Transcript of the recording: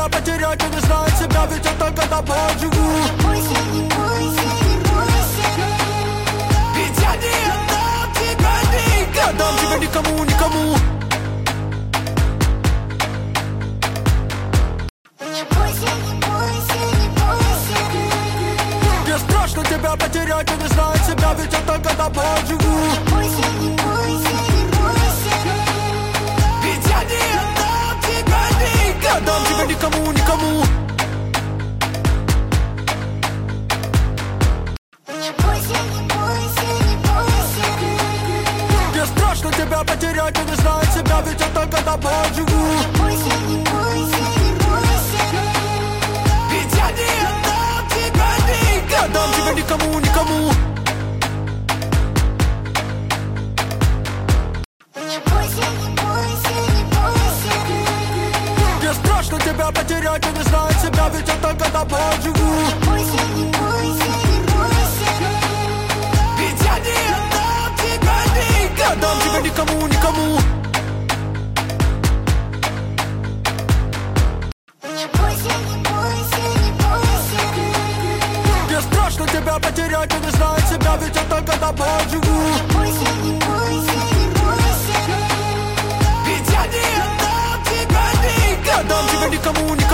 тебя потерять и не знаю себя, ведь я только тобой живу. Бойся, не бойся, не бойся. Ведь я не отдам тебя никому. Не отдам тебя никому, никому. Не бойся, не бойся, не бойся. Мне страшно тебя потерять и не знаю себя, ведь я только тобой живу. Бойся, не бойся, не бойся. Ведь я не отдам тебя никому. Не отдам тебя никому, никому. Не бойся, не бойся, не бойся. Мне страшно тебя потерять и не знаю себя, ведь я только тобой живу. Бойся, не бойся, не бойся. Ведь я не отдам тебя никому. Не отдам тебя никому, никому. Не бойся, не бойся, не бойся. Мне страшно тебя потерять и не знаю себя, ведь я только тобой живу. Бойся, не бойся, не бойся. Ведь я не отдам тебя никому. Не отдам тебя никому, никому. Не бойся, не бойся, не бойся. Мне страшно тебя потерять и не знаю себя, ведь я только тобой живу. Бойся, не бойся, не бойся. Ведь я не отдам тебя никому. Не отдам тебя никому, никому.